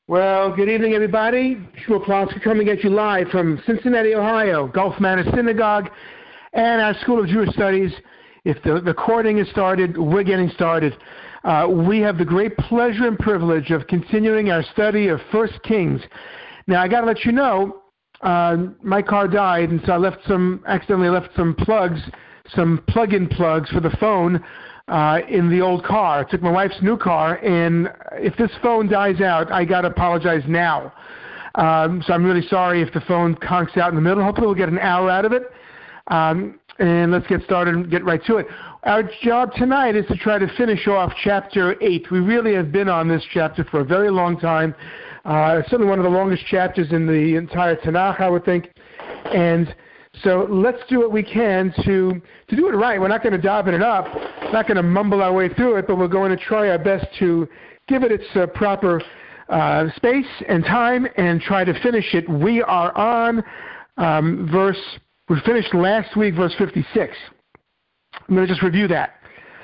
Well, good evening, everybody. Shmuel Plonsky coming at you live from Cincinnati, Ohio, Gulf Manor Synagogue, and our School of Jewish Studies. If the recording is started, we're getting started. We have the great pleasure and privilege of continuing our study of 1 Kings. Now, I got to let you know, my car died, and so I accidentally left some plugs, some plug-in plugs for the phone in the old car. I took my wife's new car, and if this phone dies out, I got to apologize now. So I'm really sorry if the phone conks out in the middle. Hopefully we'll get an hour out of it. And let's get started and get right to it. Our job tonight is to try to finish off chapter 8. We really have been on this chapter for a very long time. Certainly one of the longest chapters in the entire Tanakh, I would think. And so let's do what we can to do it right. We're not going to dive it up, not going to mumble our way through it, but we're going to try our best to give it its proper space and time and try to finish it. We are on we finished last week, verse 56. I'm going to just review that.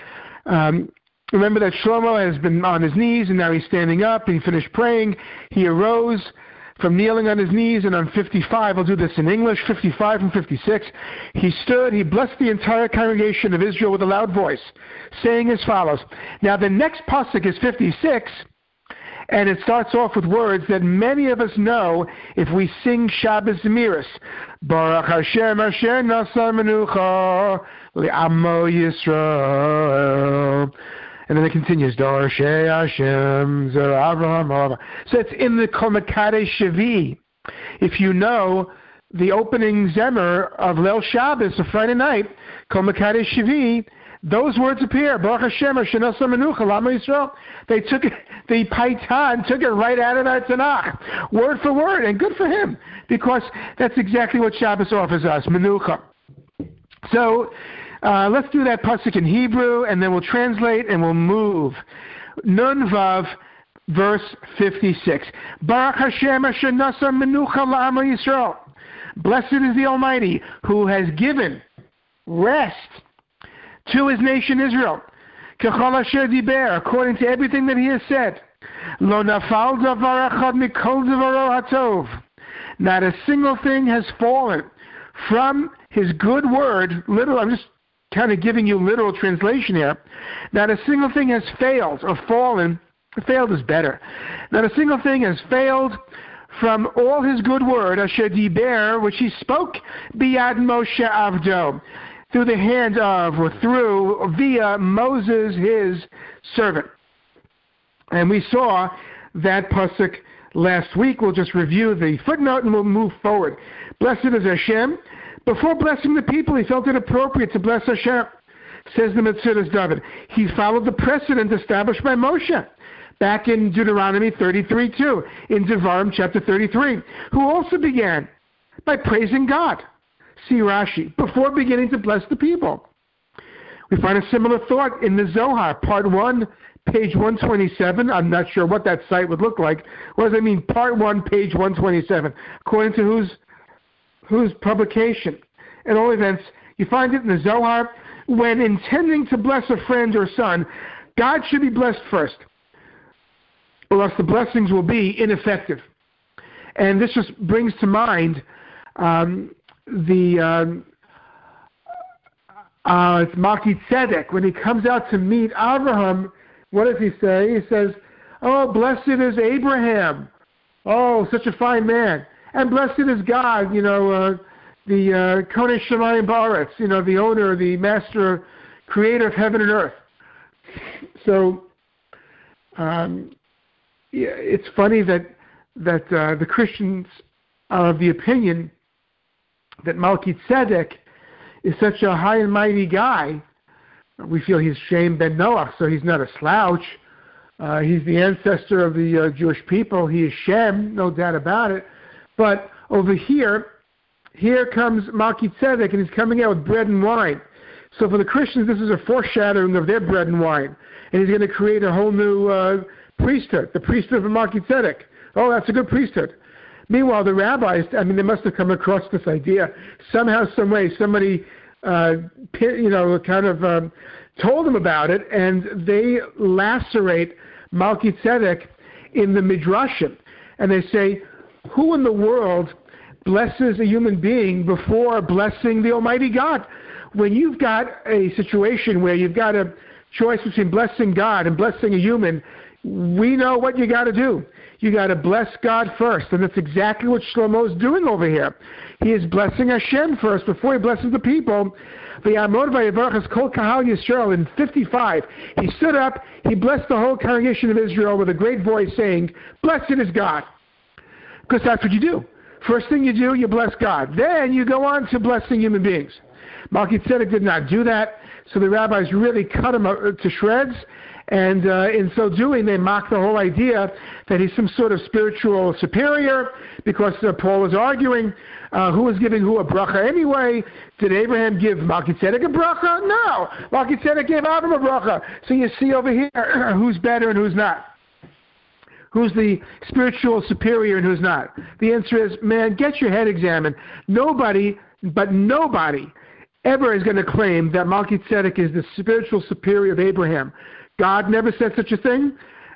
Remember that Shlomo has been on his knees, and now he's standing up, and he finished praying. He arose from kneeling on his knees, and on 55, I'll do this in English, 55 and 56, he stood, he blessed the entire congregation of Israel with a loud voice, saying as follows. Now the next pasuk is 56, and it starts off with words that many of us know if we sing Shabbos Zemiros. Baruch Hashem asher nasa menucha li'amo Yisrael. And then it continues, Dorshei Hashem, Zer Avraham. So it's in the Kol Mekadesh Shavi. If you know the opening Zemer of Leil Shabbos, a Friday night, Kol Mekadesh Shavi, those words appear. Baruch Hashem, Asher Nasa Menucha, L'Amo Yisrael. They took it, the Paitan took it right out of our Tanakh, word for word, and good for him, because that's exactly what Shabbos offers us, Menucha. So, let's do that pasuk in Hebrew, and then we'll translate and we'll move. Nun Vav, verse 56. Baruch Hashem asher nasa menucha l'amo Yisrael. Blessed is the Almighty who has given rest to his nation Israel. Kechol asher diber, according to everything that he has said. Lo nafal davar echad mikol davaro hatov. Not a single thing has fallen from his good word. I'm just kind of giving you literal translation here. Not a single thing has failed or fallen. Failed is better. Not a single thing has failed from all his good word, Asher Diber, which he spoke, Biyad Moshe Avdo, through the hand of, or through, via Moses, his servant. And we saw that pasuk last week. We'll just review the footnote and we'll move forward. Blessed is Hashem. Before blessing the people, he felt it appropriate to bless Hashem, says the Metzudas David. He followed the precedent established by Moshe back in Deuteronomy 33:2, in Devarim chapter 33, who also began by praising God, see Rashi, before beginning to bless the people. We find a similar thought in the Zohar, part 1, page 127. I'm not sure what that site would look like. What does that mean, part 1, page 127? According to whose publication? At all events, you find it in the Zohar. When intending to bless a friend or son, God should be blessed first, or else the blessings will be ineffective. And this just brings to mind it's Malki Tzedek. When he comes out to meet Abraham, what does he say? He says, "Oh, blessed is Abraham. Oh, such a fine man. And blessed is God, the Konei Shemayim Ba'aretz, the owner, the master, creator of heaven and earth." So, it's funny that the Christians are of the opinion that Malki Tzedek is such a high and mighty guy. We feel he's Shem ben Noach, so he's not a slouch. He's the ancestor of the Jewish people. He is Shem, no doubt about it. But over here comes Malki Tzedek, and he's coming out with bread and wine. So for the Christians, this is a foreshadowing of their bread and wine. And he's going to create a whole new priesthood, the priesthood of Malki Tzedek. Oh, that's a good priesthood. Meanwhile, the rabbis, they must have come across this idea. Somehow, some way, somebody, told them about it, and they lacerate Malki Tzedek in the Midrashim. and they say, who in the world blesses a human being before blessing the Almighty God? When you've got a situation where you've got a choice between blessing God and blessing a human, we know what you got to do. You got to bless God first, and that's exactly what Shlomo is doing over here. He is blessing Hashem first before he blesses the people. In 55, he stood up, he blessed the whole congregation of Israel with a great voice, saying, "Blessed is God." Because that's what you do. First thing you do, you bless God. Then you go on to blessing human beings. Melchizedek did not do that, so the rabbis really cut him to shreds, and in so doing, they mock the whole idea that he's some sort of spiritual superior, because Paul is arguing who was giving who a bracha anyway. Did Abraham give Melchizedek a bracha? No. Melchizedek gave Abraham a bracha. So you see over here who's better and who's not. Who's the spiritual superior and who's not? The answer is, man, get your head examined. Nobody ever is going to claim that Melchizedek is the spiritual superior of Abraham. God never said such a thing,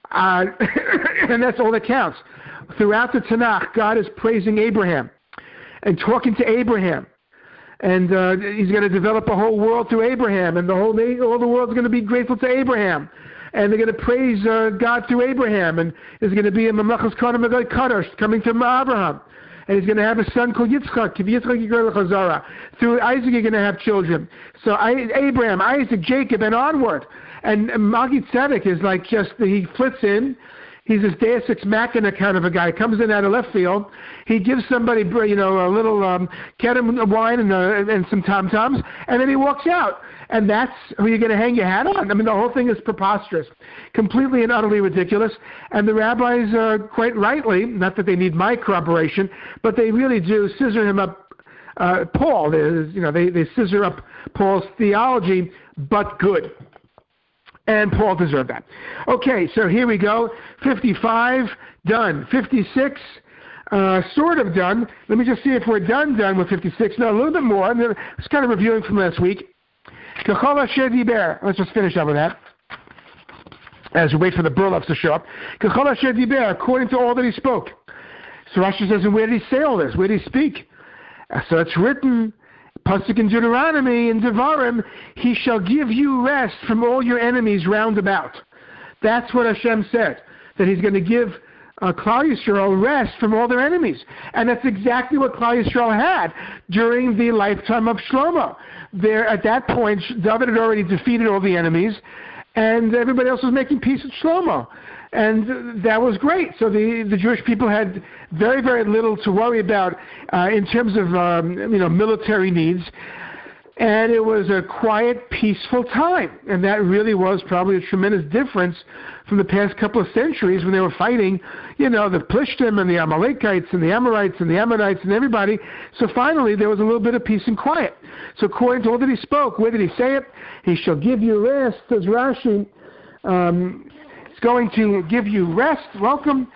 and that's all that counts. Throughout the Tanakh, God is praising Abraham and talking to Abraham, and he's going to develop a whole world through Abraham, and all the world's going to be grateful to Abraham, and they're going to praise God through Abraham, and there's going to be a Mamlechas Kohanim Kadosh coming to Abraham. And he's going to have a son called Yitzchak. Through Isaac, you're going to have children. So Abraham, Isaac, Jacob, and onward. And Melchizedek is like he flits in. He's this Deus Ex Machina kind of a guy. Comes in out of left field. He gives somebody, a little Kedem wine and some tom-toms, and then he walks out. And that's who you're going to hang your hat on. I mean, the whole thing is preposterous, completely and utterly ridiculous. And the rabbis, quite rightly, not that they need my corroboration, but they really do scissor him up. Paul, they scissor up Paul's theology, but good. And Paul deserved that. Okay, so here we go. 55, done. 56, sort of done. Let me just see if we're done with 56. No, a little bit more. It's kind of reviewing from last week. Let's just finish up with that as we wait for the Burlops to show up. According to all that he spoke. So Rashi says, and where did he say all this? Where did he speak? So it's written, Pasuk in Deuteronomy, in Devarim, he shall give you rest from all your enemies round about. That's what Hashem said, that he's going to give Klal Yisrael rest from all their enemies. And that's exactly what Klal Yisrael had during the lifetime of Shlomo. At that point, David had already defeated all the enemies, and everybody else was making peace with Shlomo. And that was great. So the Jewish people had very, very little to worry about in terms of military needs. And it was a quiet, peaceful time. And that really was probably a tremendous difference from the past couple of centuries when they were fighting, the Plishtim and the Amalekites and the Amorites and the Ammonites and everybody. So finally, there was a little bit of peace and quiet. So according to all that he spoke, where did he say it? He shall give you rest, says Rashi. It's going to give you rest. Welcome.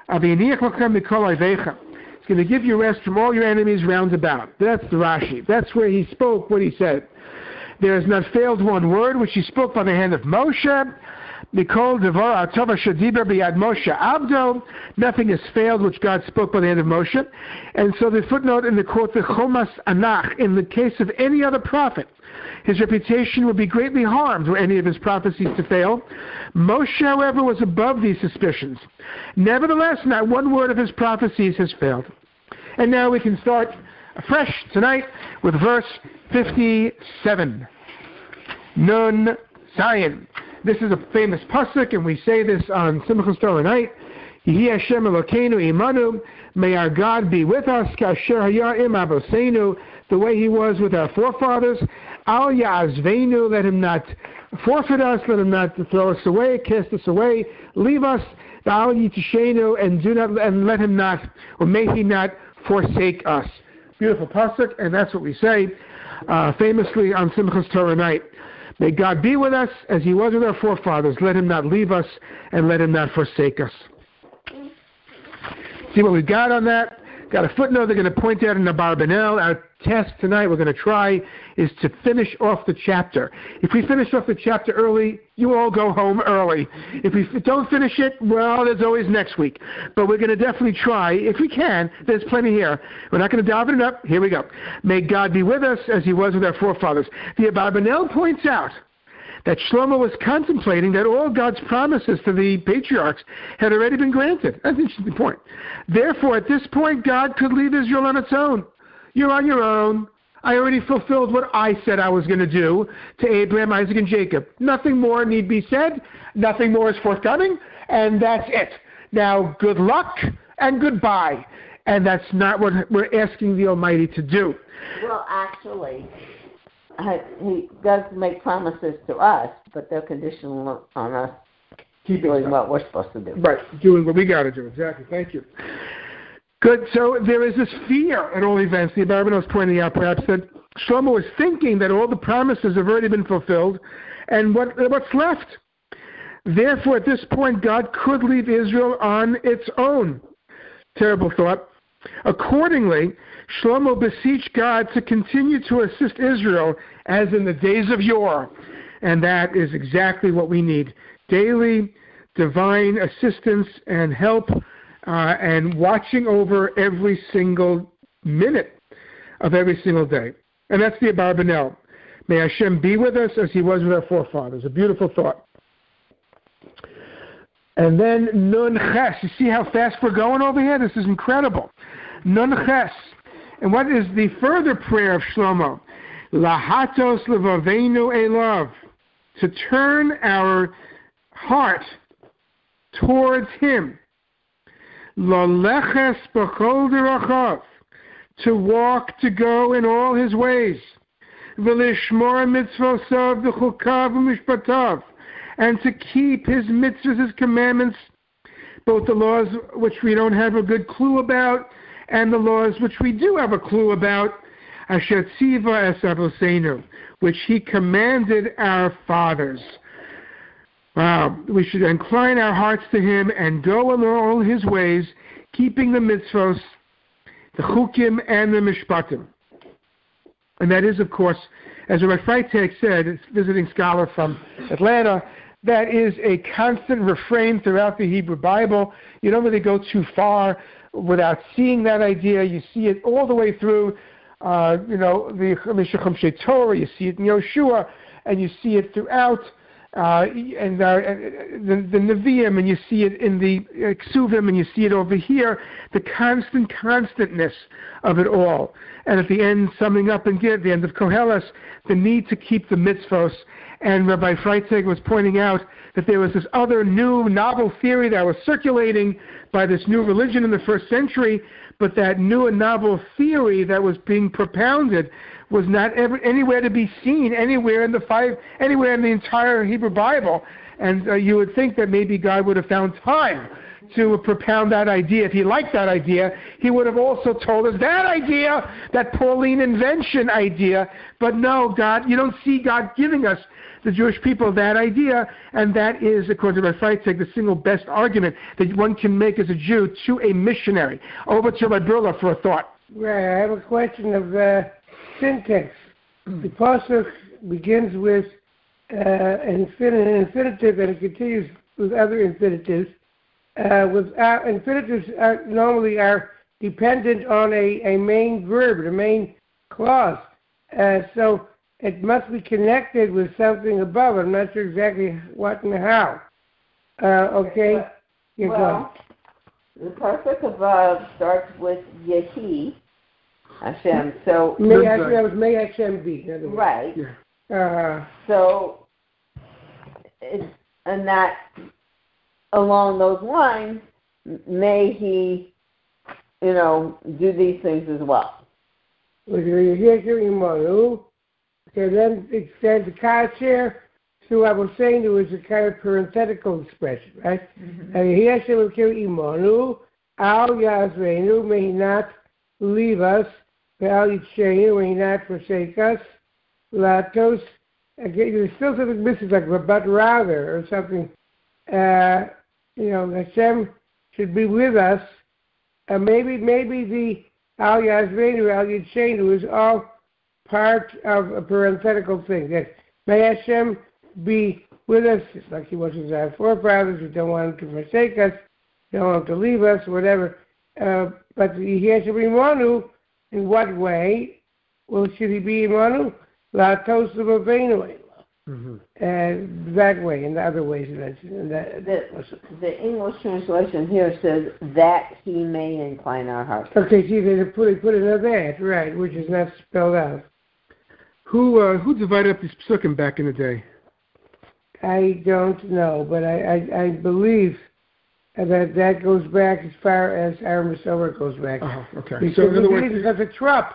It's going to give you rest from all your enemies round about. That's the Rashi. That's where he spoke what he said. There has not failed one word which he spoke by the hand of Moshe. Mikol Devar Atova Shadiber B'Yad Moshe Abdo. Nothing has failed which God spoke by the hand of Moshe. And so the footnote in the quote, the Chomas Anach, in the case of any other prophet, his reputation would be greatly harmed were any of his prophecies to fail. Moshe, however, was above these suspicions. Nevertheless, not one word of his prophecies has failed. And now we can start afresh tonight with verse 57. Nun Zion. This is a famous pasuk, and we say this on Simchas Torah night. Yehi Hashem Elokeinu imanu. May our God be with us, kasher haya im avoseinu, the way he was with our forefathers. Al ya'azveinu, let him not forfeit us, let him not throw us away, cast us away, leave us. Al yitishenu, and let him not, or may he not forsake us. Beautiful pasuk, and that's what we say famously on Simchas Torah night. May God be with us as he was with our forefathers. Let him not leave us, and let him not forsake us. See what we've got on that? got a footnote they're going to point out in the Barbanel. Our task tonight we're going to try is to finish off the chapter. If we finish off the chapter early, you all go home early. If we don't finish it, well, there's always next week. But we're going to definitely try. If we can, there's plenty here. We're not going to daven it up. Here we go. May God be with us as he was with our forefathers. The Barbanel points out that Shlomo was contemplating that all God's promises to the patriarchs had already been granted. That's an interesting point. Therefore, at this point, God could leave Israel on its own. You're on your own. I already fulfilled what I said I was going to do to Abraham, Isaac, and Jacob. Nothing more need be said. Nothing more is forthcoming. And that's it. Now, good luck and goodbye. And that's not what we're asking the Almighty to do. Well, actually, he does make promises to us, but they're conditional on us doing what we're supposed to do. Right, doing what we got to do. Exactly. Thank you. Good. So there is this fear at all events. The Barbanel is pointing out perhaps that Shlomo is thinking that all the promises have already been fulfilled, and what's left? Therefore, at this point, God could leave Israel on its own. Terrible thought. Accordingly, Shlomo beseeched God to continue to assist Israel as in the days of yore. And that is exactly what we need. Daily divine assistance and help and watching over every single minute of every single day. And that's the Barbanel. May Hashem be with us as he was with our forefathers. A beautiful thought. And then Nun Ches. You see how fast we're going over here? This is incredible. Nun Ches. And what is the further prayer of Shlomo? Lahatos levavenu elav. To turn our heart towards him. Laleches b'chol derachav. To walk, to go in all his ways. V'lishmor mitzvosav v'chukav v'mishpatav. And to keep his mitzvahs, his commandments, both the laws which we don't have a good clue about, and the laws which we do have a clue about, asher tziva es avoseinu, which he commanded our fathers. Wow, we should incline our hearts to him and go in all his ways, keeping the mitzvos, the chukim, and the mishpatim. And that is, of course, as Rabbi Freitag said, visiting scholar from Atlanta, that is a constant refrain throughout the Hebrew Bible. You don't really go too far without seeing that idea. You see it all the way through, the Mishacham Torah. You see it in Yoshua, and you see it throughout the Nevi'im, and you see it in the Ksuvim, and you see it over here. The constantness of it all. And at the end, summing up and at the end of Koheles, the need to keep the mitzvos. And Rabbi Freitag was pointing out that there was this other new novel theory that was circulating by this new religion in the first century, but that new and novel theory that was being propounded was not anywhere to be seen, anywhere in the entire Hebrew Bible. And you would think that maybe God would have found time to propound that idea. If he liked that idea, he would have also told us that idea, that Pauline invention idea. But no, God, you don't see God giving us, the Jewish people, that idea, and that is, according to Rabbi Freitag, the single best argument that one can make as a Jew to a missionary. Over to Rabbi Burla for a thought. Right, I have a question of syntax. The pasuk begins with an infinitive, and it continues with other infinitives. Infinitives normally are dependent on a main verb, a main clause. So it must be connected with something above. I'm not sure exactly what and how. Okay? Well, the pasuk above starts with Yehi, Hashem. So may Hashem be. Right. Yeah. So, and that, along those lines, may he, do these things as well. Okay, then it says the kasher. So I was saying there was a kind of parenthetical expression, right? And here Hashem will kill imanu, al yazreinu, may he not leave us, al yitzheinu, may he not forsake us, latos. Again, there's still something missing, like but rather or something. Hashem should be with us, maybe the Al Yazreinu, Al Yitshenu is all part of a parenthetical thing. That may Hashem be with us, just like He was with our forefathers. We don't want Him to forsake us, don't want Him to leave us, whatever. But He has to be Imanu. In what way? Well, should He be Imanu? La Tosu B'Veinu. That way, and the other ways you mentioned. The English translation here says that He may incline our hearts. Okay, see, they put another that, right, which is not spelled out. Who divided up these psukim back in the day? I don't know, but I believe that goes back as far as our Masorah goes back. Okay. Because So in other words, because the Trupp,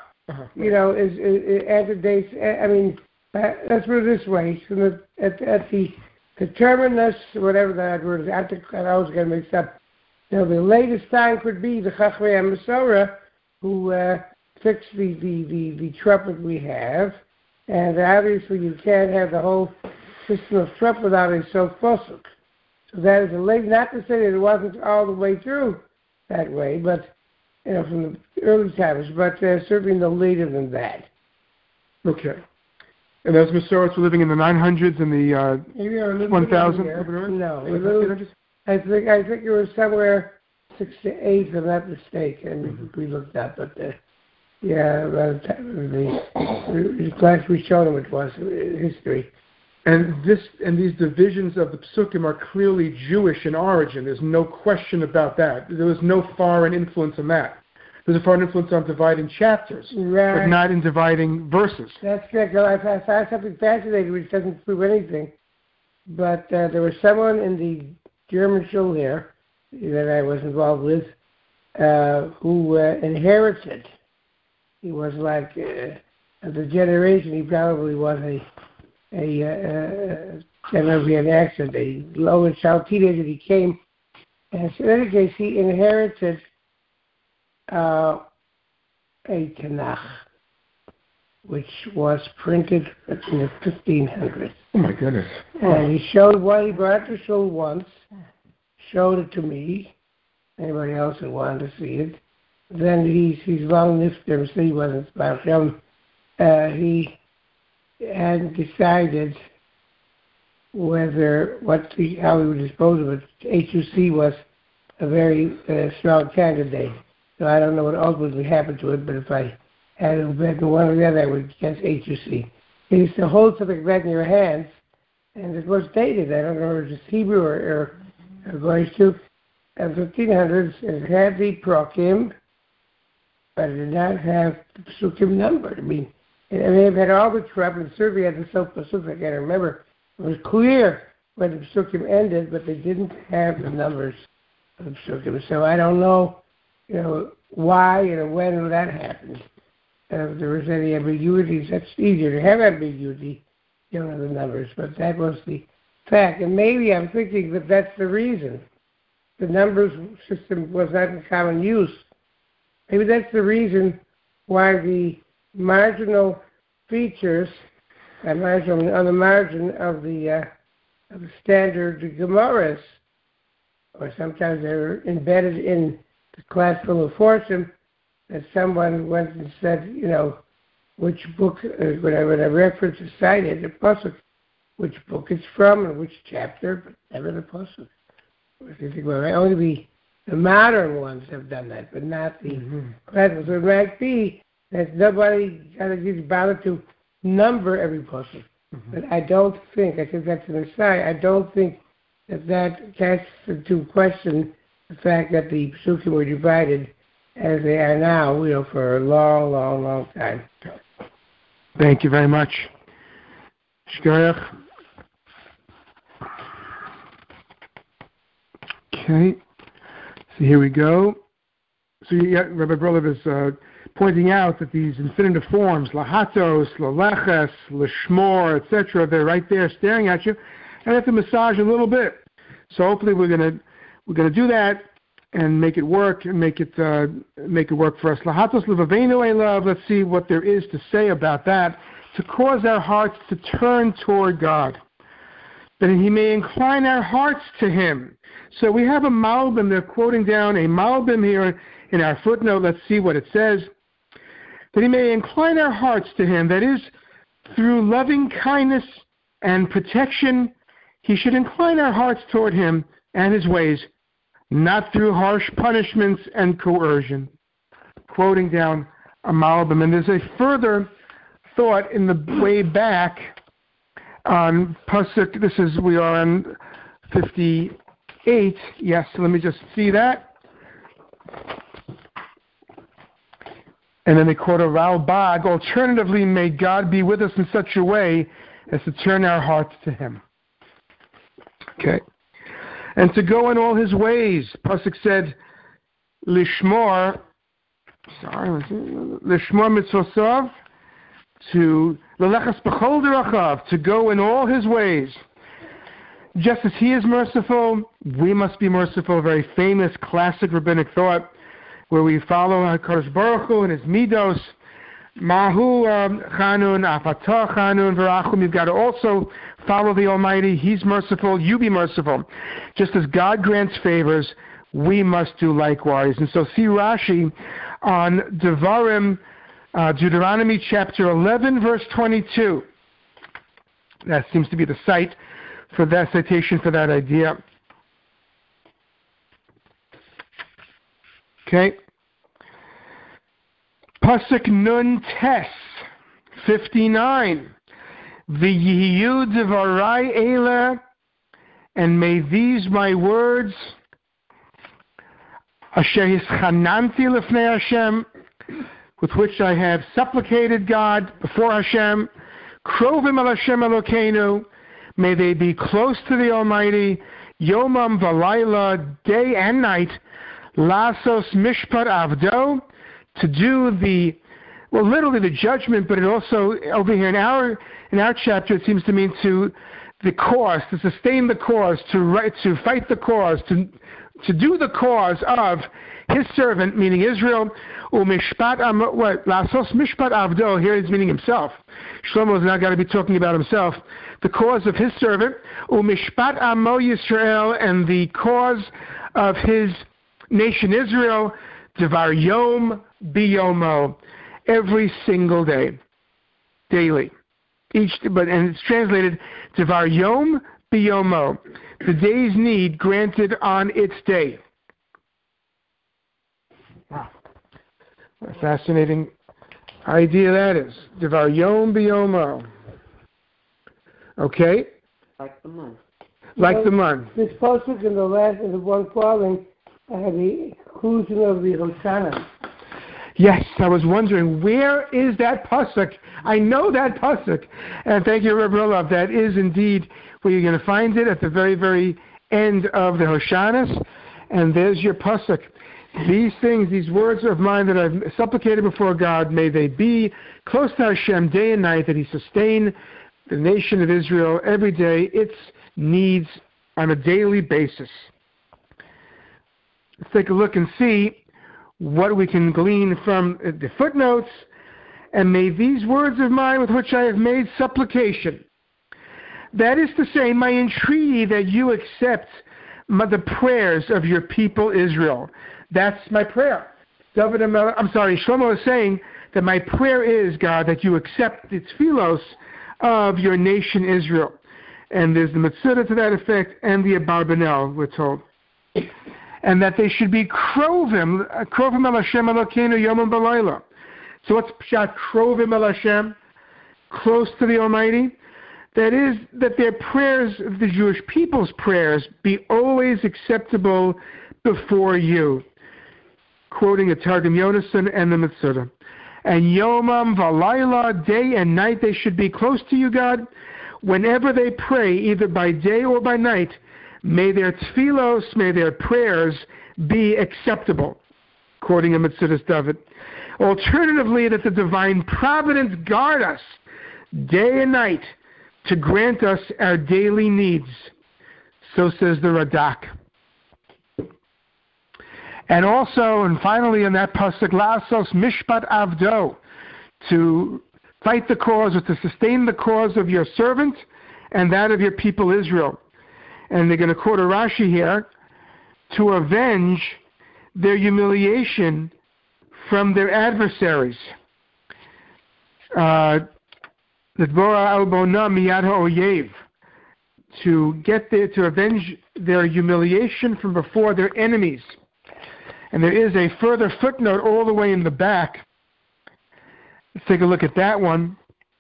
is antedates. I mean, let's put it this way: so at the terminus, whatever that word is, I always get mixed up. The latest time could be the Chachmei Masorah, who fixed the Trupp that we have, and obviously you can't have the whole system of Trupp without a Sof Posuk. So that is a late, not to say that it wasn't all the way through that way, but from the early times, but certainly no later than that. Okay. And those Masoretes were living in the 900s and the 1000? No, I think it was somewhere 6 to 8, if I'm not mistaken. We looked up, but around the time of the class we showed them it was history. And these divisions of the psukim are clearly Jewish in origin. There's no question about that. There was no foreign influence on that. There's a foreign influence on dividing chapters, right, but not in dividing verses. That's correct. I found something fascinating which doesn't prove anything. But there was someone in the German shul here that I was involved with who inherited. He was like of the generation. He probably was I don't know if he had an accent, a low and child teenager. He came, and so in any case, he inherited a Tanakh, which was printed in the 1500s. Oh my goodness! And he showed what he brought to shul once, showed it to me, anybody else who wanted to see it. Then he's long nifter, so he wasn't about him. He hadn't decided how he would dispose of it. HUC was a very strong candidate, so I don't know what ultimately happened to it, but if I had to bet one or the other, I would guess HUC. He used to hold something like that in your hands, and it was dated. I don't know if it was Hebrew or Goyish too. In the 1500s, it had the Prokim, but it did not have the Psukim number. I mean, it may have had all the Trupp, and certainly had the Sof Pasuk. I can't remember. It was clear when the Psukim ended, but they didn't have the numbers of the Psukim. So I don't know, why and when that happened. If there was any ambiguities, that's easier to have ambiguity, the numbers. But that was the fact. And maybe I'm thinking that that's the reason. The numbers system was not in common use. Maybe that's the reason why the marginal features on the margin of the standard Gemaras, or sometimes they're embedded in the classical Meforshim, that someone went and said, which book, when a reference is cited, a pasuk, which book it's from and which chapter, but never the pasuk. Only the modern ones have done that, but not the classical. So it might be that nobody bothered to number every pasuk. But I think that's an aside, I don't think that casts into question the fact that the psukim were divided as they are now, for a long, long, long time. Thank you very much. Shkoyach. Okay, so here we go. So Rabbi Berlev is pointing out that these infinitive forms, lahatos, laleches, lishmor, etc., they're right there staring at you, and you have to massage a little bit. So hopefully we're gonna do that and make it work and make it work for us. Lahatos levavenu elav. Let's see what there is to say about that to cause our hearts to turn toward God. that he may incline our hearts to him. So we have a Malbim, they're quoting down a Malbim here in our footnote. Let's see what it says. That he may incline our hearts to him, that is, through loving kindness and protection, he should incline our hearts toward him and his ways, not through harsh punishments and coercion. Quoting down a Malbim. And there's a further thought in the way back on Pasuk. We are on 58. Yes, let me just see that. And then they quote a Ralbag. Alternatively, may God be with us in such a way as to turn our hearts to him. Okay. And to go in all his ways. Pasuk said, Lishmor mitzvosav, to lelechas b'chol derachav, to go in all his ways. Just as he is merciful, we must be merciful. A very famous classic rabbinic thought, where we follow HaKadosh Baruch Hu and his midos. Mahu chanun, afatah chanun, v'rachum. You've got to also follow the Almighty. He's merciful. You be merciful. Just as God grants favors, we must do likewise. And so see Rashi on Devarim, Deuteronomy chapter 11, verse 22. That seems to be the site for that citation for that idea. Okay. Pasuk Nun Tes, 59. V'yiyu devarai eila, and may these my words, asher hischananti lefnei Hashem, with which I have supplicated God before Hashem, krovim al Hashem Elokeinu, may they be close to the Almighty, yomam v'layla, day and night, lasos mishpat avdo, to do literally the judgment, but it also, over here in our chapter, it seems to mean to the cause, to sustain the cause, to fight the cause, to do the cause of his servant, meaning Israel. Umishpat lasos mishpat avdo, here he's meaning himself. Shlomo is not going to be talking about himself. The cause of his servant, umishpat amo Yisrael, and the cause of his nation Israel, devar yom biyomo, every single day, daily. And it's translated devar yom biyomo, the day's need granted on its day. Wow, what a fascinating idea that is. Devar yom biyomo. Okay. Like the month. Like the month. This pasuk in the one following, had the inclusion of the Hoshana. Yes, I was wondering, where is that pasuk? I know that pasuk. And thank you, Rabbi Roloff. That is indeed where you're going to find it, at the very, very end of the Hoshanas. And there's your pasuk. These things, these words of mine that I've supplicated before God, may they be close to Hashem day and night, that he sustain the nation of Israel every day, its needs on a daily basis. Let's take a look and see what we can glean from the footnotes. And may these words of mine with which I have made supplication, that is to say, my entreaty that you accept the prayers of your people Israel. That's my prayer. Shlomo is saying that my prayer is, God, that you accept the tefillos of your nation Israel. And there's the Mitzvah to that effect, and the Abarbanel, we're told. And that they should be krovim el Hashem Elokeinu yomam b'layla. So what's pshat krovim el Hashem? Close to the Almighty. That is, that their prayers, the Jewish people's prayers, be always acceptable before you. Quoting a Targum Yonason and the Mitzvah. And yomam v'layla, day and night, they should be close to you, God. Whenever they pray, either by day or by night, may their tefillos, may their prayers be acceptable, quoting a Metzudas David. Alternatively, that the divine providence guard us day and night to grant us our daily needs. So says the Radak. And also, and finally in that pasuk, Lasos Mishpat Avdo, to fight the cause or to sustain the cause of your servant and that of your people Israel. And they're going to quote a Rashi here, to avenge their humiliation from their adversaries. To get there, to avenge their humiliation from before their enemies. And there is a further footnote all the way in the back. Let's take a look at that one.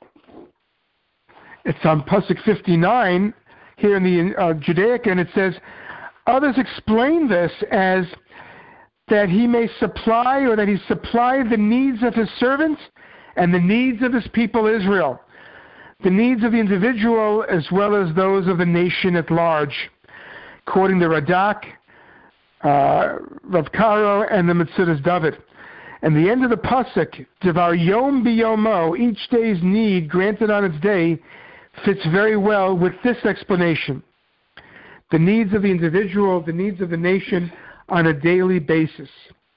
It's on Pasuk 59 here in the Judaica, and it says, others explain this as that he may supply, or that he supplied the needs of his servants and the needs of his people Israel, the needs of the individual as well as those of the nation at large, according to Radak, Rav Karo, and the Metzudas David. And the end of the pasuk, Devar Yom Biyomo, each day's need granted on its day, fits very well with this explanation. The needs of the individual, the needs of the nation on a daily basis.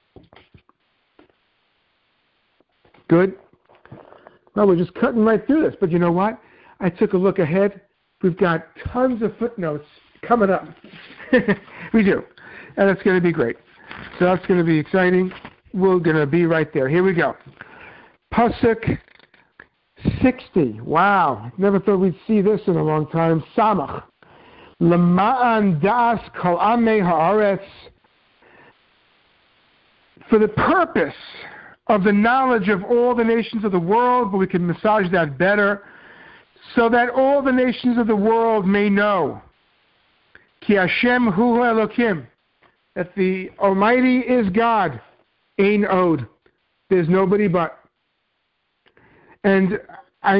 Good? Well, we're just cutting right through this, but you know what? I took a look ahead. We've got tons of footnotes coming up. We do. And it's going to be great. So that's going to be exciting. We're going to be right there. Here we go. Pasuk 60. Wow. Never thought we'd see this in a long time. Samach. Lama'an das kol amei haaretz. For the purpose of the knowledge of all the nations of the world, but we can massage that better, so that all the nations of the world may know, Ki Hashem hu Elokim, that the Almighty is God, Ein Od, there's nobody but. And I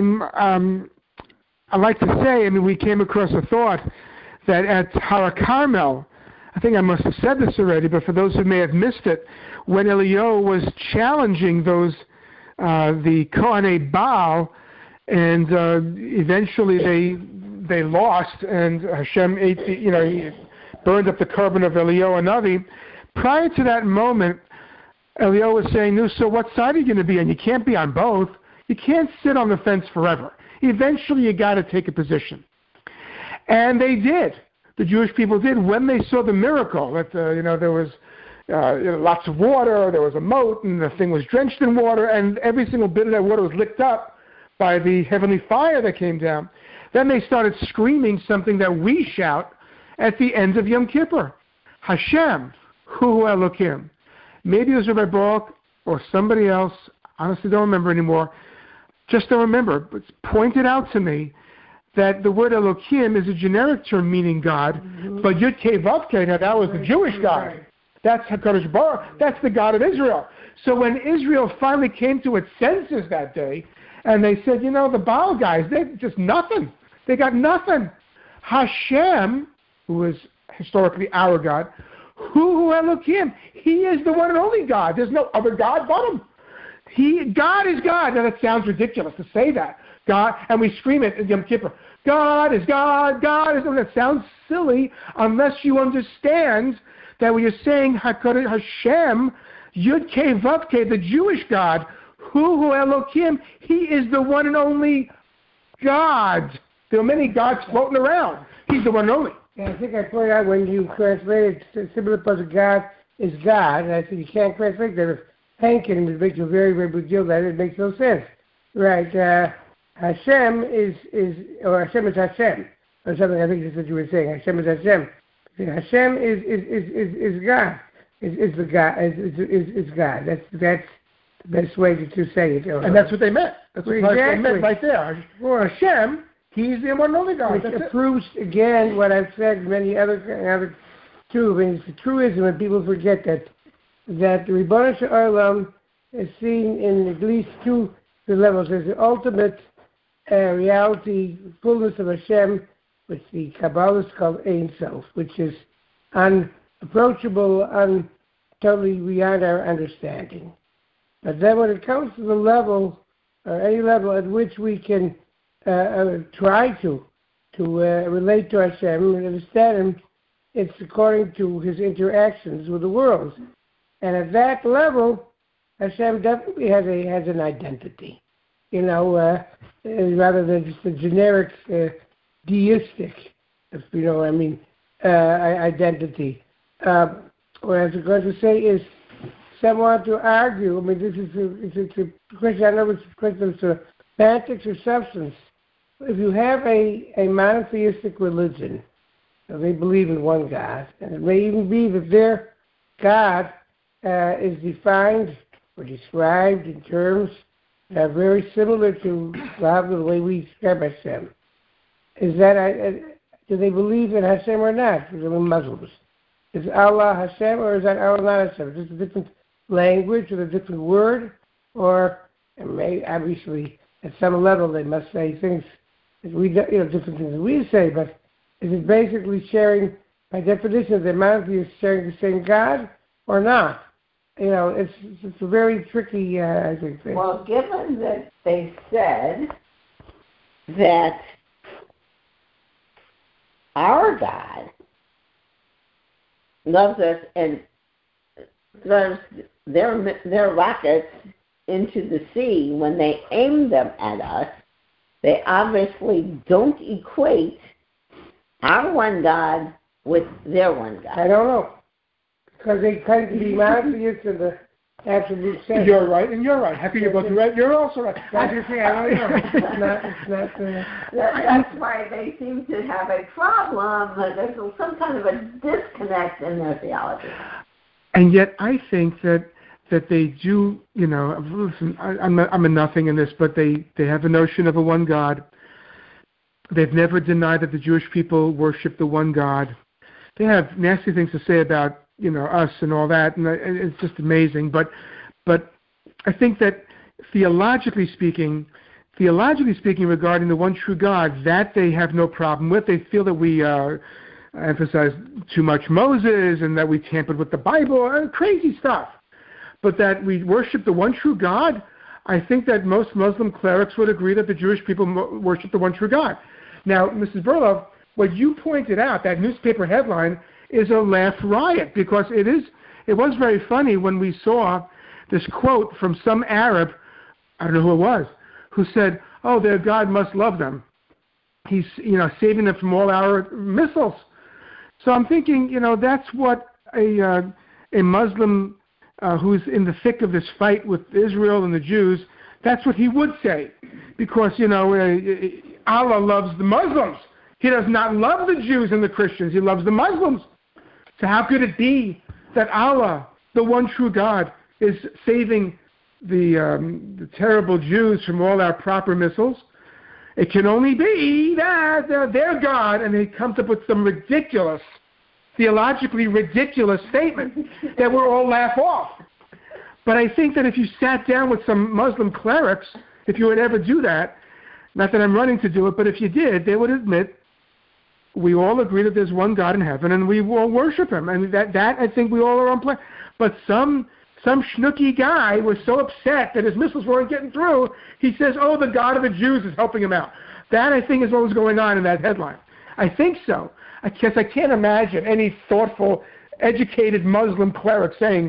like to say, we came across a thought that at Har Carmel, I think I must have said this already, but for those who may have missed it, when Eliyahu was challenging those, the Kohanei Baal, and eventually they lost, and Hashem ate he burned up the carbon of Eliyahu Hanavi. Prior to that moment, Eliyahu was saying, so what side are you going to be on? You can't be on both. You can't sit on the fence forever. Eventually you got to take a position. And they did. The Jewish people did when they saw the miracle that there was lots of water, there was a moat, and the thing was drenched in water, and every single bit of that water was licked up by the heavenly fire that came down. Then they started screaming something that we shout at the end of Yom Kippur, Hashem, Hu Elokim. Maybe it was Rabbi Baruch or somebody else, honestly don't remember anymore, just don't remember, but it's pointed out to me that the word Elokim is a generic term meaning God, but Yud Kei Vav Kei, now that was the Jewish God. That's HaKadosh Baruch, that's the God of Israel. So when Israel finally came to its senses that day, and they said, the Baal guys, they just nothing. They got nothing. Hashem, who is historically our God, Hu Elokim, He is the one and only God. There's no other God but Him. God is God. Now that sounds ridiculous to say that. God, and we scream it in Yom Kippur. God is God, God is God. That sounds silly unless you understand that when you're saying Hashem, Yud Kei Vav Kei, the Jewish God, Hu Elokim, He is the one and only God. There are many gods floating around. He's the one and only. Yeah, I think I pointed out when you translated similar plus God is God, and I said you can't translate that. If Hankin would make a very, very big deal that it makes no sense. Right. Hashem or Hashem is Hashem, or something. I think that's what you were saying. Hashem is Hashem. Hashem is God. Is the God? Is God? That's the best way to say it. And that's what they meant. That's what they meant right there. For Hashem, He's the one and only God. Which proves again what I've said many other too. It's a truism, and people forget that the Ribono Shel Olam is seen in at least two levels. There's the ultimate reality, fullness of Hashem, which the Kabbalists call Ein Sof, which is unapproachable, totally beyond our understanding. But then when it comes to the level, or any level at which we can try to relate to Hashem and understand Him, it's according to His interactions with the world. And at that level, Hashem definitely has an identity. Rather than just a generic deistic, if you know what I mean, identity. What I was going to say is, some want to argue. I mean, it's a question. I know it's a question of semantics or substance. If you have a monotheistic religion, they believe in one God, and it may even be that their God is defined or described in terms that are very similar to God, the way we describe Hashem. Is that do they believe in Hashem or not? For the Muslims, is Allah Hashem or is that Allah not Hashem? Is it a different language or a different word, or obviously at some level they must say things that we different things that we say, but is it basically sharing, by definition, the monotheists sharing the same God or not? It's a very tricky, I think, thing. Well, given that they said that our God loves us and throws their rockets into the sea when they aim them at us, they obviously don't equate our one God with their one God. I don't know. Because they claim to be monotheists in the absolute sense. You're right, and you're right. Happy you're both right. You're also right. I don't know. That's why they seem to have a problem. There's some kind of a disconnect in their theology. And yet I think that they do, listen, I'm a nothing in this, but they have a notion of a one God. They've never denied that the Jewish people worship the one God. They have nasty things to say about, us and all that, and it's just amazing. But I think that theologically speaking, regarding the one true God, that they have no problem with. They feel that we emphasize too much Moses and that we tampered with the Bible and crazy stuff. But that we worship the one true God, I think that most Muslim clerics would agree that the Jewish people worship the one true God. Now, Mrs. Berlov, what you pointed out, that newspaper headline, is a laugh riot, because it was very funny when we saw this quote from some Arab, I don't know who it was, who said, "Oh, their God must love them. He's saving them from all our missiles." So I'm thinking, that's what a Muslim who's in the thick of this fight with Israel and the Jews, that's what he would say, because Allah loves the Muslims. He does not love the Jews and the Christians. He loves the Muslims. So how could it be that Allah, the one true God, is saving the terrible Jews from all our proper missiles? It can only be that their God, and he comes up with some theologically ridiculous statement that we'll all laugh off. But I think that if you sat down with some Muslim clerics, if you would ever do that, not that I'm running to do it, but if you did, they would admit we all agree that there's one God in heaven, and we all worship him. And that I think we all are on plan. But some schnooky guy was so upset that his missiles weren't getting through, he says, "Oh, the God of the Jews is helping him out." That, I think, is what was going on in that headline. I think so. I can't imagine any thoughtful, educated Muslim cleric saying,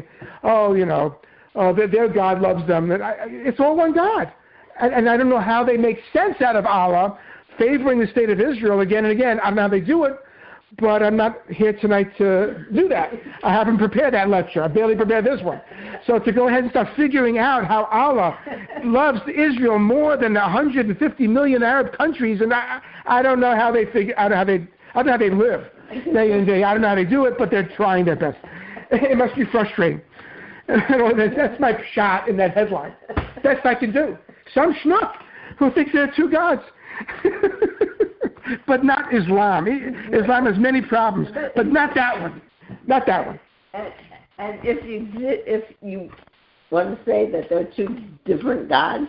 their God loves them. It's all one God. And I don't know how they make sense out of Allah favoring the state of Israel again and again. I don't know how they do it, but I'm not here tonight to do that. I haven't prepared that lecture. I barely prepared this one. So to go ahead and start figuring out how Allah loves Israel more than 150 million Arab countries, and I don't know how they figure. I don't know how they live day in day. I don't know how they do it, but they're trying their best. It must be frustrating. That's my shot in that headline. Best I can do. Some schnook who thinks there are two gods. But not Islam. Islam has many problems, but not that one. Not that one. And if you want to say that there are two different gods,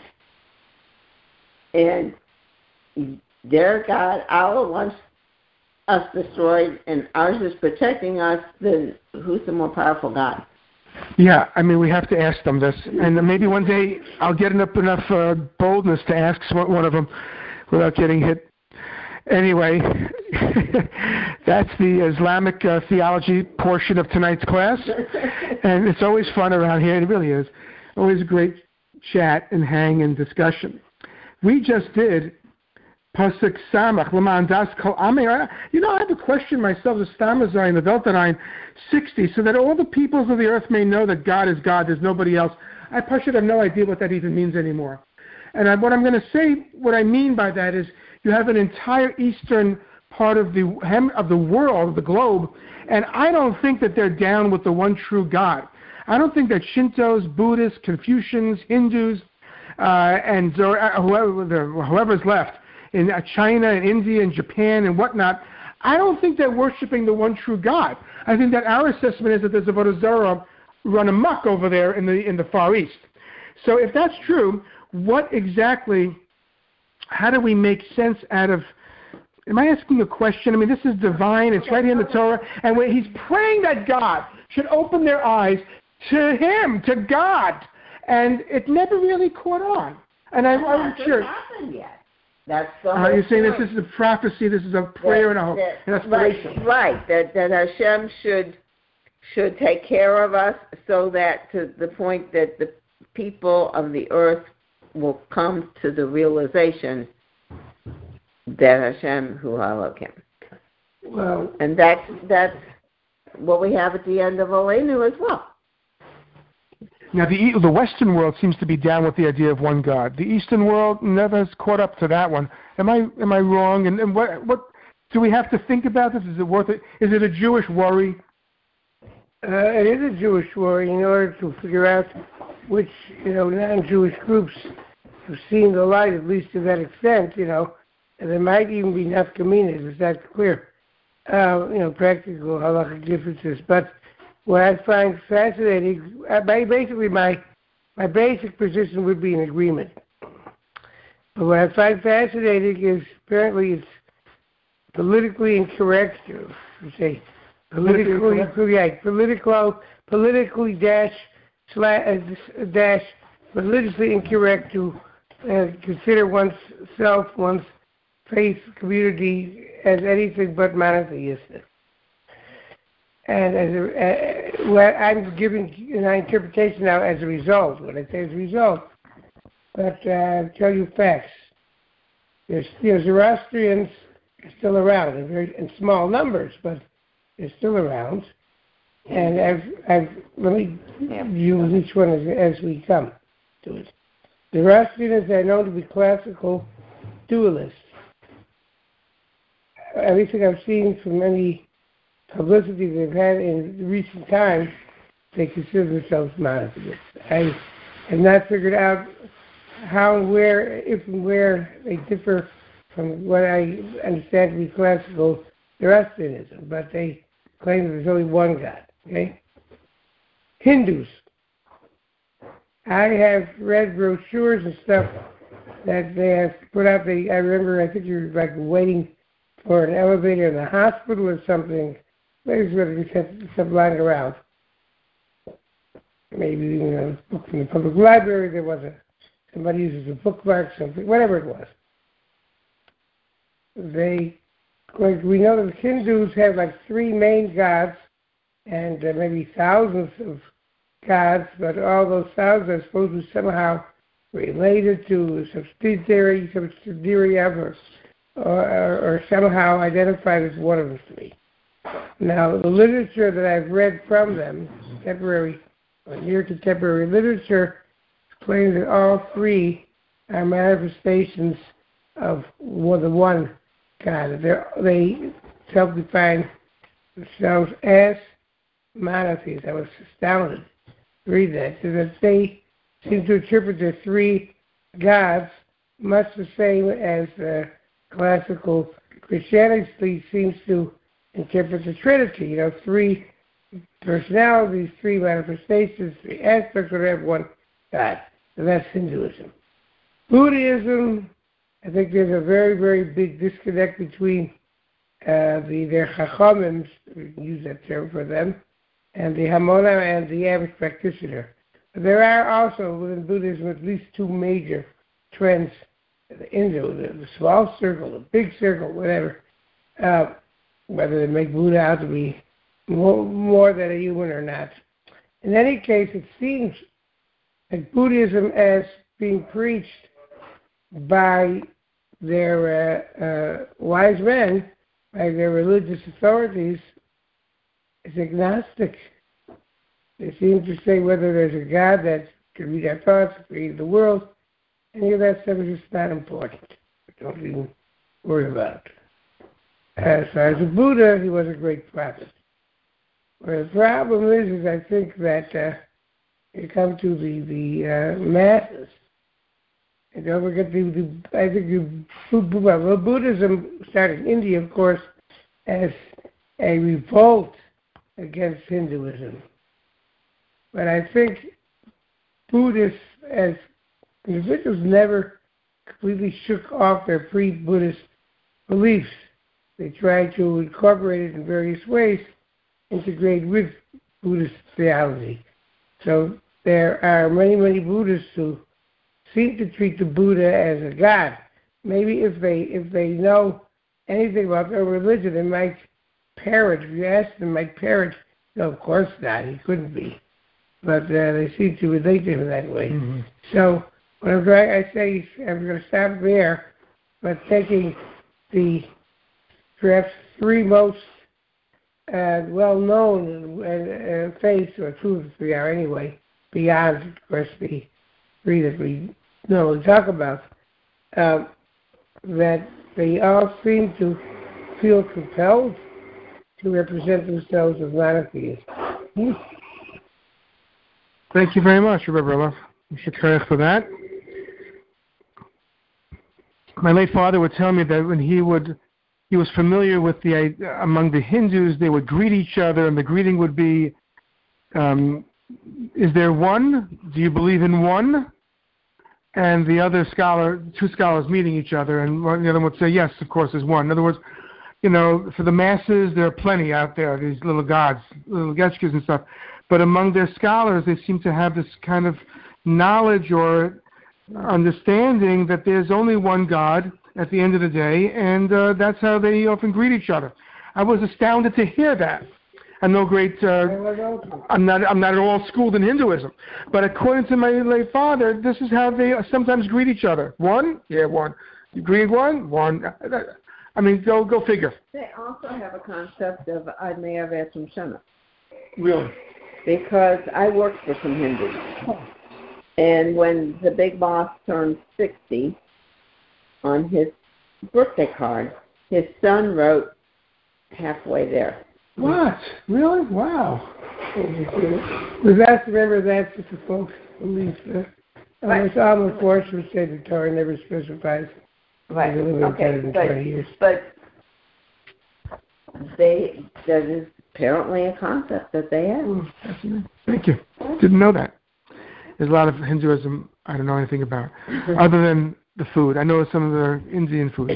and their God, Allah, wants us destroyed, and ours is protecting us, then who's the more powerful God? Yeah, we have to ask them this, and maybe one day I'll get enough boldness to ask one of them without getting hit. Anyway, that's the Islamic theology portion of tonight's class, and it's always fun around here. It really is. Always a great chat and hang and discussion. We just did Pasuk Samach, Leman Das Kol Amei. You know, I have a question myself, the Stamazai in the Veltanine 60, so that all the peoples of the earth may know that God is God, there's nobody else. I should have no idea what that even means anymore. And what I'm going to say, what I mean by that is you have an entire eastern part of the world, of the globe, and I don't think that they're down with the one true God. I don't think that Shintos, Buddhists, Confucians, Hindus, and whoever's left, in China and India and Japan and whatnot, I don't think they're worshiping the one true God. I think that our assessment is that there's a Avodah Zarah run amok over there in the Far East. So if that's true, what exactly, how do we make sense out of, am I asking a question? I mean, this is divine, it's right here in the Torah, and when he's praying that God should open their eyes to him, to God, and it never really caught on. And I wasn't sure. It hasn't happened yet. That's the whole you're saying point. this is a prophecy, this is a prayer and a hope, an aspiration. Right, that Hashem should take care of us so that to the point that the people of the earth will come to the realization that Hashem Hu Elokim. Well, and that's what we have at the end of Olenu as well. Now, the Western world seems to be down with the idea of one God. The Eastern world never has caught up to that one. Am I wrong? And what do we have to think about this? Is it worth it? Is it a Jewish worry? It is a Jewish worry in order to figure out which non-Jewish groups have seen the light, at least to that extent. And there might even be nafkaminas. It's not clear. Practical halachic differences, but. What I find fascinating, basically my basic position would be an agreement. But what I find fascinating is apparently it's politically incorrect, say politically dash religiously incorrect to consider oneself, one's faith community as anything but monotheistic. And what I'm giving an interpretation now as a result, when I say as a result, but I'll tell you facts. There's Zoroastrians are still around, in small numbers, but they're still around. And let me use each one as we come to it. Zoroastrians are known to be classical dualists. Everything I've seen from any publicity they've had in recent times, they consider themselves monotheists. I have not figured out how and where, if and where they differ from what I understand to be classical Zoroastrianism, but they claim that there's only one God. Okay? Hindus. I have read brochures and stuff that they have put out. I remember, I think you're like waiting for an elevator in the hospital or something. Maybe it's stuff lying around. Maybe even a book from the public library. There was somebody uses a bookmark, something, whatever it was. We know that the Hindus have like three main gods and maybe thousands of gods, but all those thousands are supposed to be somehow related to a subsidiary of or somehow identified as one of the three. Now, the literature that I've read from them, contemporary or near contemporary literature, claims that all three are manifestations of the one God. They self-define themselves as monotheists. I was astounded to read that, so that they seem to interpret their three gods much the same as classical Christianity seems to interpret the Trinity. Three personalities, three manifestations, three aspects of have one God. So that's Hinduism. Buddhism, I think there's a very, very big disconnect between their Chachamim, we can use that term for them, and the Hamona and the average practitioner. But there are also within Buddhism at least two major trends. The small circle, the big circle, whatever, whether they make Buddha out to be more than a human or not. In any case, it seems like Buddhism as being preached by their wise men, like their religious authorities, is agnostic. They seem to say whether there's a God that can read our thoughts, create the world, any of that stuff is just not important. Don't even worry about it. As far as the Buddha, he was a great prophet. Well, the problem is I think that you come to the masses, and don't forget I think Buddhism started in India, of course, as a revolt against Hinduism. But I think Buddhists as individuals never completely shook off their pre-Buddhist beliefs. They tried to incorporate it in various ways, integrate with Buddhist theology. So there are many, many Buddhists who seem to treat the Buddha as a god. Maybe if they know anything about their religion, they might parrot. If you ask them, might parrot. No, of course not. He couldn't be. But they seem to relate to him that way. Mm-hmm. So what I'm trying, I say I'm going to stop there, but taking the perhaps three most well-known faiths, or two of the three are anyway, beyond, of course, the three that we normally talk about, that they all seem to feel compelled to represent themselves as monotheists. Thank you very much, Rabbi Berloff. For that. My late father would tell me that when he was familiar with among the Hindus, they would greet each other, and the greeting would be, is there one? Do you believe in one? And the other two scholars meeting each other, and the other one would say, yes, of course, there's one. In other words, for the masses, there are plenty out there, these little gods, little getchkas and stuff. But among their scholars, they seem to have this kind of knowledge or understanding that there's only one God at the end of the day, and that's how they often greet each other. I was astounded to hear that. I'm no great. I'm not at all schooled in Hinduism, but according to my late father, this is how they sometimes greet each other. One, yeah, one. You greet one, one. I mean, go figure. They also have a concept of Admei Ve'etzem Shena. Really? Because I worked for some Hindus. And when the big boss turned 60, on his birthday card, his son wrote halfway there. What? Really? Wow. We have to remember that's what the folks believe. Unless Alma Force would say the Torah never specifies. Right. Okay. 20 years. But that is apparently a concept that they have. Thank you. Didn't know that. There's a lot of Hinduism I don't know anything about, other than the food. I know some of their Indian food,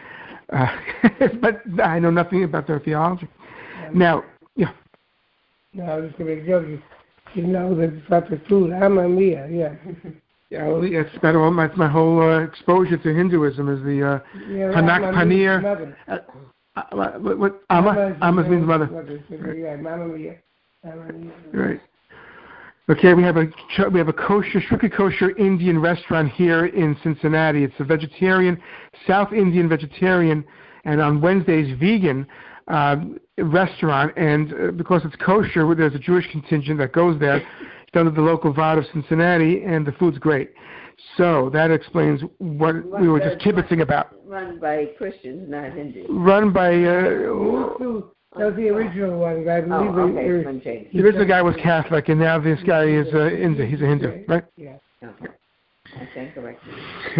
but I know nothing about their theology. Now, yeah. No, I was just going to joke. You know that it's about the food. Mamma mia, yeah. Yeah, well, it's about all my whole exposure to Hinduism is the Panak Paneer. What Amma means mother. Yeah, Mamma mia. Right. Okay, we have a kosher, strictly kosher Indian restaurant here in Cincinnati. It's a vegetarian, South Indian vegetarian, and on Wednesdays vegan restaurant. And because it's kosher, there's a Jewish contingent that goes there. It's done at the local Vaad of Cincinnati, and the food's great. So that explains what we were just kibitzing about. Run by Christians, not Hindus. Run by... That was the original one. I believe the original guy was Catholic, and now this guy is Hindu. He's a Hindu, right? Yeah. I stand corrected.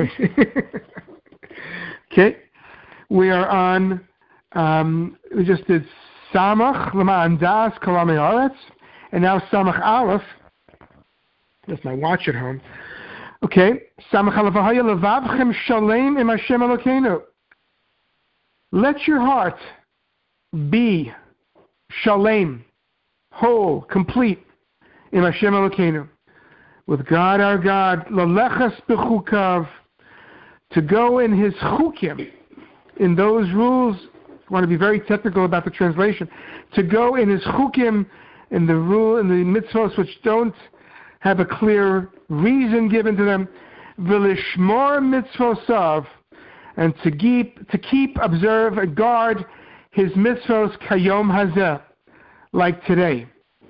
Okay. We are on, we just did Samach, Lama'an Das, Kalam Haaretz, and now Samach Aleph. That's my watch at home. Okay. Samach Aleph Haya Levavchem Shalem Im Hashem Elokeinu. Let your heart be shalem, whole, complete, in Hashem Elokeinu, with God our God, lalechas b'chukav, to go in His chukim, in those rules. I want to be very technical about the translation. To go in His chukim, in the rule, in the mitzvos which don't have a clear reason given to them, v'lishmor mitzvosav, and to keep, observe, and guard his mitzvos kayom hazeh, like today,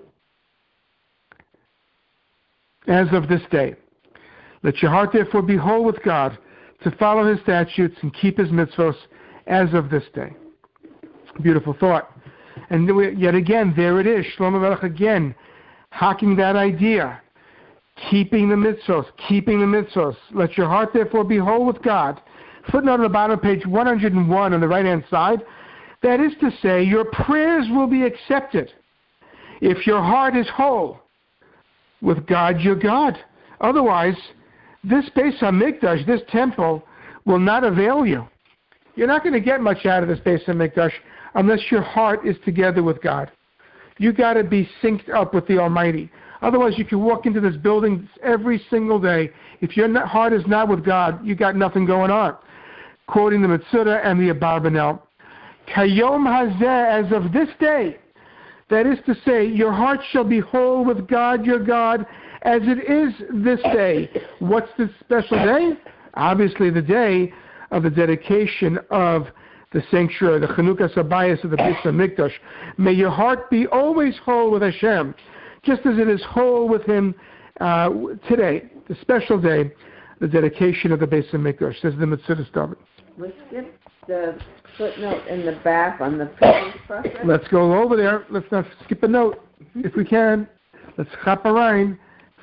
as of this day. Let your heart therefore be whole with God, to follow his statutes and keep his mitzvos as of this day. Beautiful thought. And yet again, there it is, Shlomo Melech again, hacking that idea. Keeping the mitzvos. Let your heart therefore be whole with God. Footnote on the bottom of page 101 on the right-hand side. That is to say, your prayers will be accepted if your heart is whole with God your God. Otherwise, this Beis HaMikdash, this temple, will not avail you. You're not going to get much out of this Beis HaMikdash unless your heart is together with God. You got to be synced up with the Almighty. Otherwise, you can walk into this building every single day. If your heart is not with God, you got nothing going on. Quoting the Metzudah and the Abarbanel. Kayom hazeh, as of this day, that is to say, your heart shall be whole with God your God, as it is this day. What's this special day? Obviously the day of the dedication of the sanctuary, the Chanukas Habayis of the Beis HaMikdash. May your heart be always whole with Hashem, just as it is whole with Him today, the special day, the dedication of the Beis HaMikdash, says the Metzudas David. We skipped the footnote in the back on the previous preface. Let's go over there. Let's not skip a note, if we can. Let's chop a line.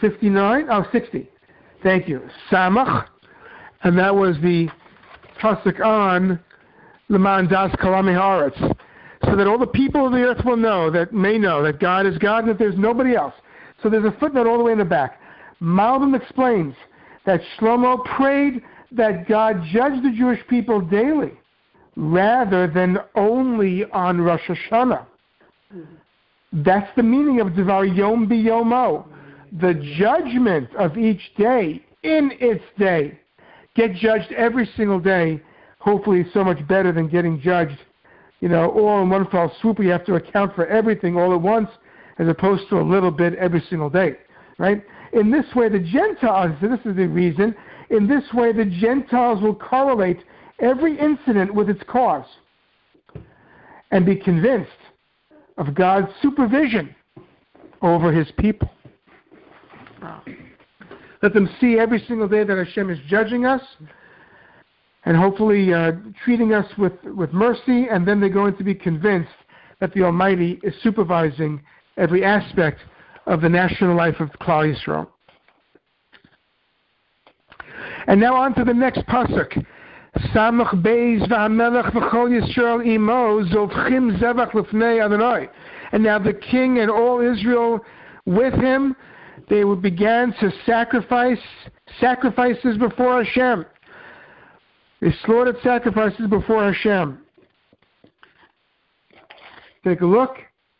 60. Thank you. Samach, and that was the pasuk on Leman Das Kalami Haaretz, so that all the people of the earth may know that God is God and that there's nobody else. So there's a footnote all the way in the back. Malbim explains that Shlomo prayed that God judge the Jewish people daily, rather than only on Rosh Hashanah. That's the meaning of Devar Yom Biyomo. The judgment of each day in its day. Get judged every single day. Hopefully it's so much better than getting judged, all in one fell swoop. You have to account for everything all at once, as opposed to a little bit every single day, right? In this way, the Gentiles, this is the reason, in this way the Gentiles will correlate every incident with its cause and be convinced of God's supervision over his people. Let them see every single day that Hashem is judging us and hopefully treating us with mercy, and then they're going to be convinced that the Almighty is supervising every aspect of the national life of Klal Yisrael. And now on to the next pasuk. Samach beis v'hamelech v'chol Yisrael imo zovchim zevach l'fnei Adonai. And now the king and all Israel with him, they began to sacrifices before Hashem. They slaughtered sacrifices before Hashem. Take a look.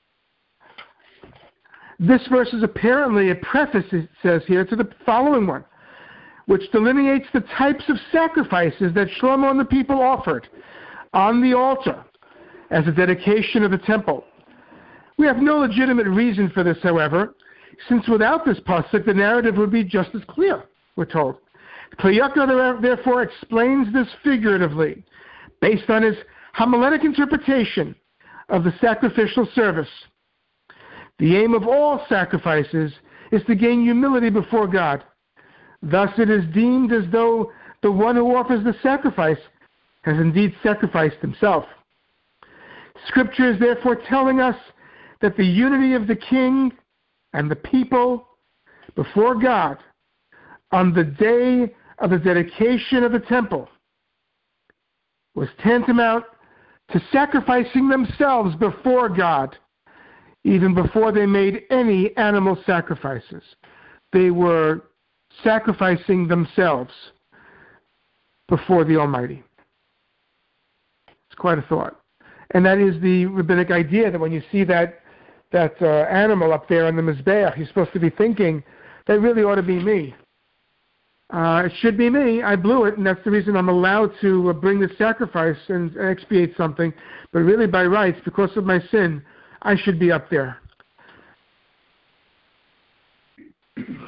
This verse is apparently a preface, it says here, to the following one, which delineates the types of sacrifices that Shlomo and the people offered on the altar as a dedication of the temple. We have no legitimate reason for this, however, since without this pasuk, the narrative would be just as clear, we're told. Kli Yakar therefore explains this figuratively, based on his homiletic interpretation of the sacrificial service. The aim of all sacrifices is to gain humility before God. Thus it is deemed as though the one who offers the sacrifice has indeed sacrificed himself. Scripture is therefore telling us that the unity of the king and the people before God on the day of the dedication of the temple was tantamount to sacrificing themselves before God, even before they made any animal sacrifices. They were sacrificing themselves before the Almighty. It's quite a thought. And that is the rabbinic idea, that when you see that animal up there on the Mizbeach, you're supposed to be thinking, that really ought to be me. It should be me. I blew it, and that's the reason I'm allowed to bring this sacrifice and expiate something. But really, by rights, because of my sin, I should be up there.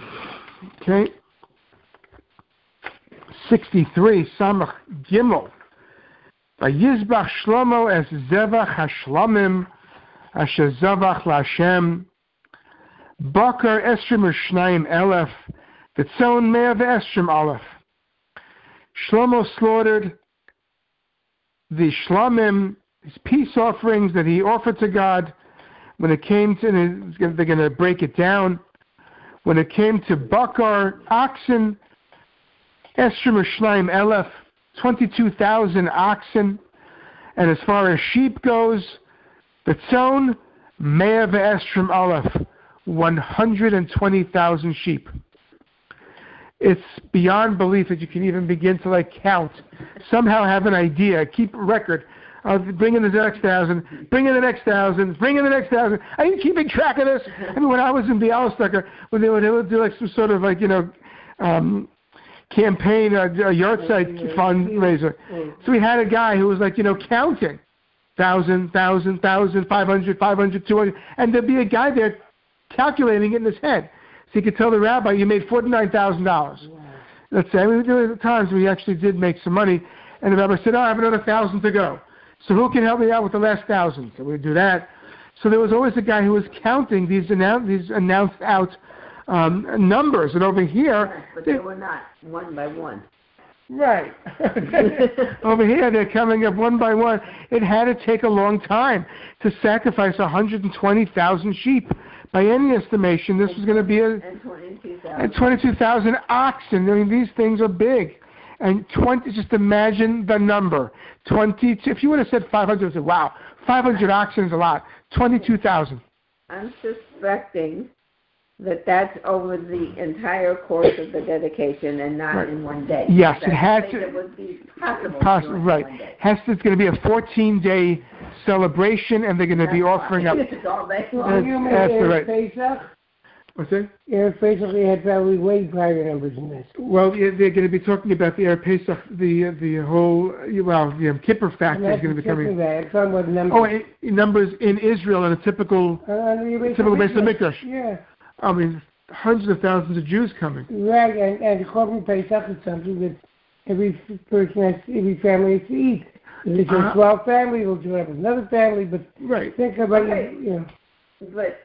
Okay. 63, Samach Gimel. Vayizbach Shlomo es zevach hashlamim asher zavach laHashem. Bakar esrim u'shnayim elef v'tzon mea v'esrim aleph. Shlomo slaughtered the shlamim, his peace offerings that he offered to God. When it came to, they're going to break it down. When it came to bakar, oxen, esrim u'shnayim elef, 22,000 oxen. And as far as sheep goes, Betzon, mea ve'esrim aleph, 120,000 sheep. It's beyond belief that you can even begin to count. Somehow have an idea, keep a record of bring in the next 1,000, bring in the next 1,000, bring in the next 1,000. Are you keeping track of this? I mean, when I was in Bialystok, when they would do some sort of campaign, a yard site fundraiser. So we had a guy who was counting 1,000, 1,000, 1,000, 500, 500, 200, and there'd be a guy there calculating it in his head. So he could tell the rabbi, you made $49,000. Wow. Let's say. There were times we actually did make some money, and the rabbi said, I have another 1,000 to go. So who can help me out with the last 1,000? So we'd do that. So there was always a guy who was counting these announced out numbers, and over here... Right, but they were not one by one. Right. Over here, they're coming up one by one. It had to take a long time to sacrifice 120,000 sheep. By any estimation, this was going to be and 22,000. And 22,000 oxen. I mean, these things are big. And just imagine the number. 22. If you would have said 500, I would say, wow, 500 oxen is a lot. 22,000. I'm suspecting that that's over the entire course of the dedication and not in one day. Yes, it had to. It would be possible right. In one day. It's going to be a 14-day celebration, and they're going to be offering up. It's all day long. That's right. Pesach? What's that? Erev Pesach, they had probably way higher numbers than this. Well, they're going to be talking about the Erev Pesach, the whole, the Yom Kippur factor is going to be coming. I'm talking about numbers. Numbers in Israel in a typical Beis HaMikdash. Yeah. I mean, hundreds of thousands of Jews coming. Right, and Korban Pesach is something that every family has to eat. If it's a small family, we'll join up with another family, but think about it, But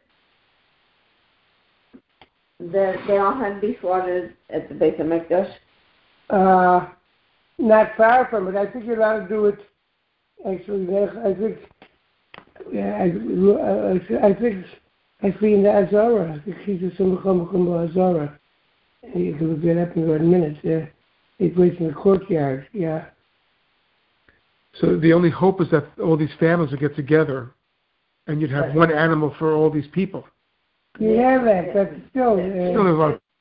they all had to be slaughtered at the Beis HaMikdash? Not far from it. I think you're allowed to do it, actually, I see in the Azara. I think he's a Simcha Azara. You can look that up in about a minute. They place in the courtyard, yeah. So the only hope is that all these families would get together and you'd have one animal for all these people. You have that, but still... Still a lot.